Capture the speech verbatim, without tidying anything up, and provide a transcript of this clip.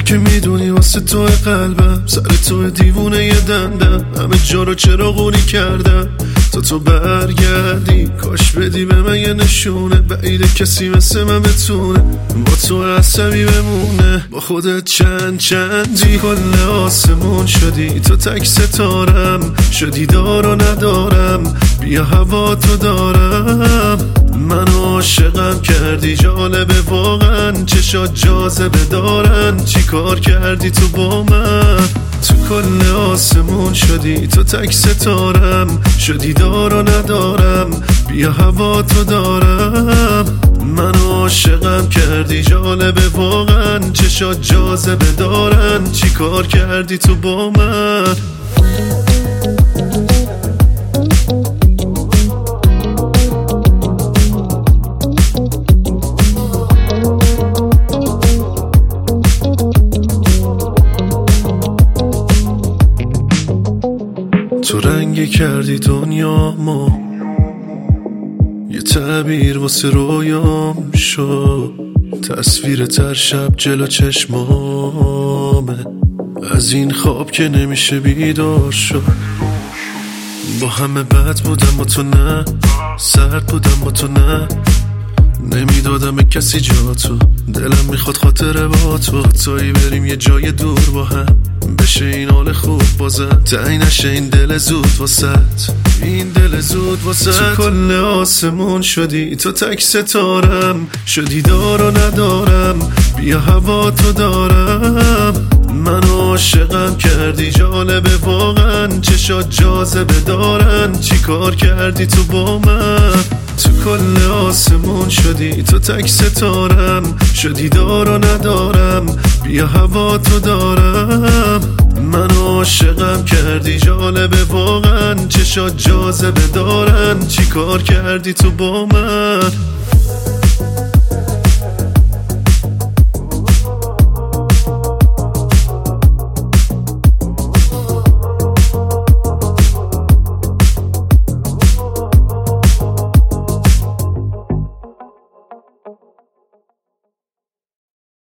که میدونی واسه تو قلبم سر تو دیوونه یه دندم، همه جا رو چراغونی کردم تا تو برگردی. کاش بدی به من یه نشونه، بعیده کسی مثل من بتونه با تو عصبی بمونه. با خودت چند چندی کل آسمون شدی، تو تک ستارم شدی دار و ندارم، بیا هوا تو دارم. منو عاشقم کردی، جالبه واقعا چشات جاذبه دارن، چی کار کردی تو با من؟ تو کل آسمون شدی، تو تک ستارم شدی دار و ندارم، بیا هوا تو دارم. منو عاشقم کردی، جالبه واقعا چشات جاذبه دارن، چی کار کردی تو با من؟ تو رنگی کردی دنیامو، یه تعبیر واسه رویام شد، تصویر تر شب جلو چشمامه، از این خواب که نمیشه بیدار شد. با همه بد بودم با تو نه، سرد بودم با تو نه، نمیدادم به کسی جا تو، دلم میخواد خاطره با تو، تایی بریم یه جای دور با هم، بشه این حال خوب بازم، تعیین نشه این دل زود واسط، این دل زود واسط. تو کل آسمون شدی، تو تک ستارم شدی دار و ندارم، بیا هوا تو دارم. منو عاشقم کردی، جالبه واقعا چشات جاذبه دارن، چی کار کردی تو با من؟ تو کل آسمون شدی، تو تک ستارم شدی دار و ندارم، بیا هوا تو دارم. منو عاشقم کردی، جالبه واقعا چشات جاذبه دارن، چی کار کردی تو با من؟